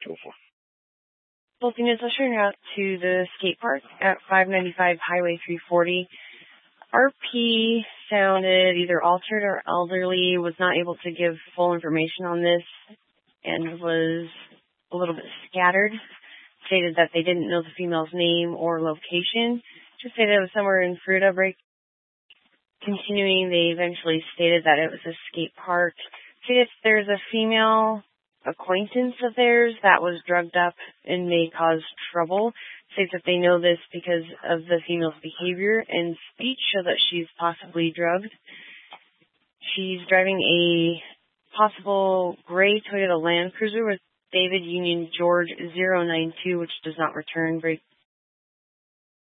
Bolting is ushering out to the skate park at 595 Highway 340. RP sounded either altered or elderly, was not able to give full information on this, and was a little bit scattered. Stated that they didn't know the female's name or location. Just stated it was somewhere in Fruita Break. Continuing, they eventually stated that it was a skate park. Stated there's a female acquaintance of theirs that was drugged up and may cause trouble. States that they know this because of the female's behavior and speech, show that she's possibly drugged. She's driving a possible gray Toyota Land Cruiser with David Union George 092, which does not return. Very